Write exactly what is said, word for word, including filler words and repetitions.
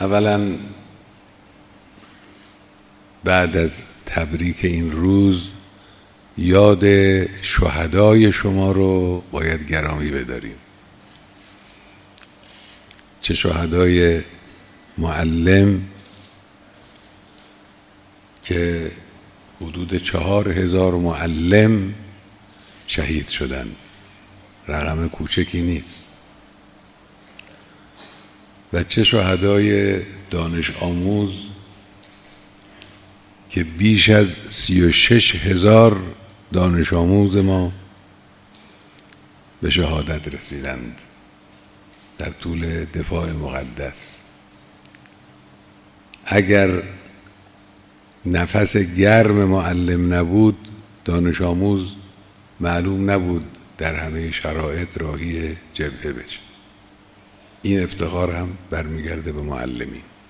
اولا بعد از تبریک این روز یاد شهدای شما رو باید گرامی بداریم. چه شهدای معلم که حدود چهار هزار معلم شهید شدن، رقم کوچکی نیست، و چه شهدای دانش آموز که بیش از سی و شش هزار دانش آموز ما به شهادت رسیدند در طول دفاع مقدس. اگر نفس گرم معلم نبود، دانش آموز معلوم نبود در همه شرایط راهی جبهه بشه. این افتخار هم برمیگرده به معلمین.